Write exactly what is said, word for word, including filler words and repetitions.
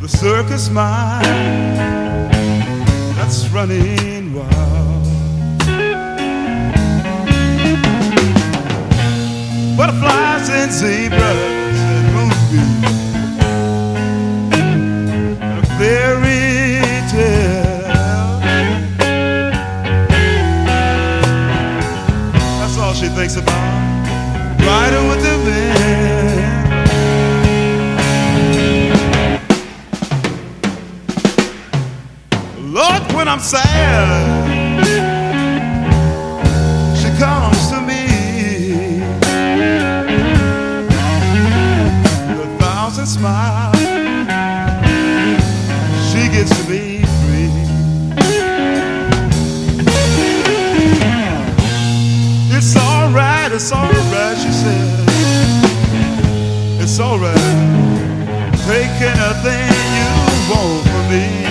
circus mind that's running wild. Butterflies and zebras and moonbeams, a fairy tale. That's all she thinks about, riding with the wind. Lord, when I'm sad, she comes to me with a thousand smiles. She gets to be free. It's alright, it's alright, she said. It's alright, take anything you want from me.